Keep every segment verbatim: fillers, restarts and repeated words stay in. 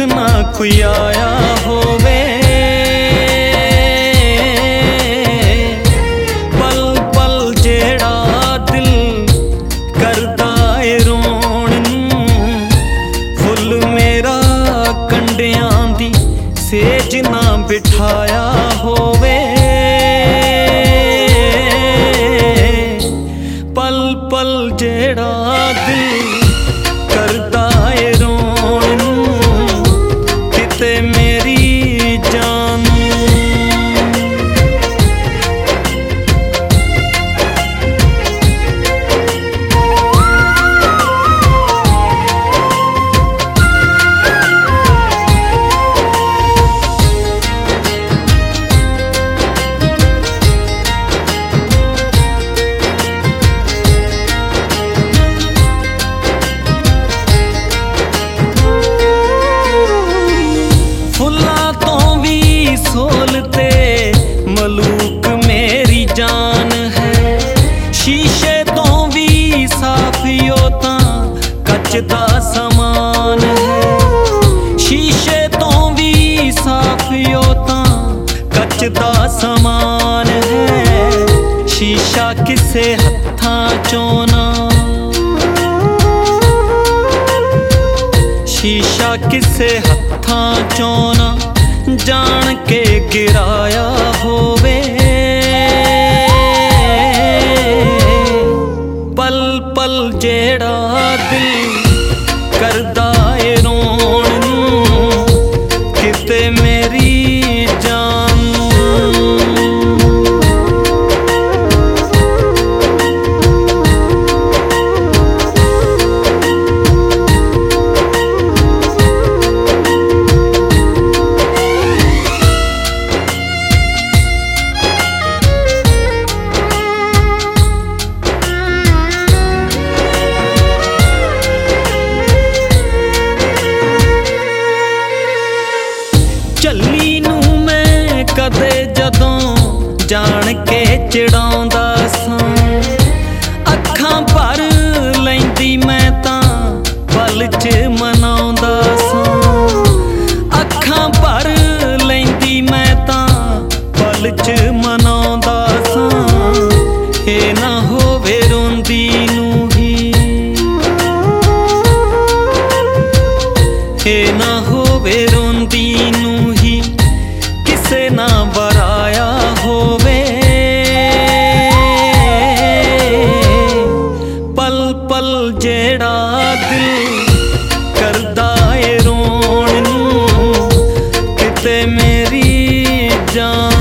ना कोई आया होवे, पल पल जेड़ा दिल करदा ए रोण नूं, फुल मेरा कंडियां दी सेज ना बिठाया होवे, पल पल जेड़ा दिल करदा ए रोण नूं, किते मेरी जान। सोलते मलूक मेरी जान है, शीशे तो भी साफ यो तां कच दा समान है, शीशे तो भी साफ यो तां कच दा समान है, शीशा किसे हत्थां चों ना, शीशा किसे हत्थां चों ना जान के गिराया होवे, पल पल जेड़ा दिल करदा ए रोण नूं, किते मेरी जान। झल्ली नूं मैं कदे जदों जान के चिड़ाउंदा सां, अखां भर लैंदी मैं तां पल च मनाउंदा सां, अखां भर लैंदी मैं तां पल च मनाउंदा सां, ए ना होवे रोंदी नूं ही, ए ना होवे रोंदी नूं ही किसे ना बराया होवे, पल पल जेड़ा दिल करदा ए रोण नूं, किते मेरी जान।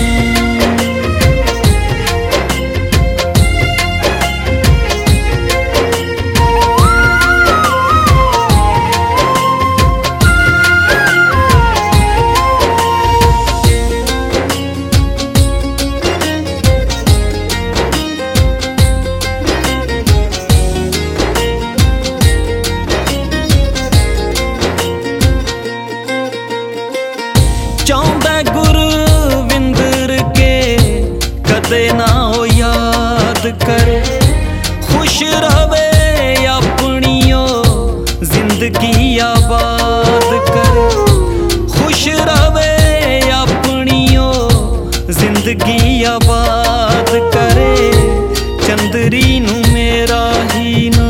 चाहुंदा गुरविंदर के कदे ना हो याद करे, खुश रवे अपनियो जिंदगी आबाद करे, खुश रवे अपनियो जिंदगी आबाद करे, चंदरी नूं मेरा ही ना,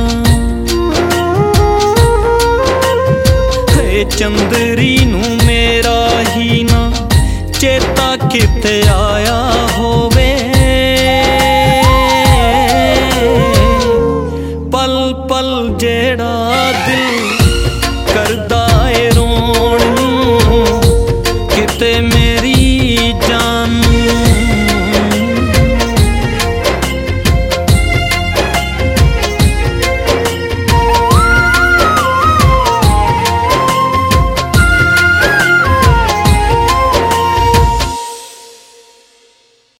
चंदरी नूं मेरा ही ना चेता किते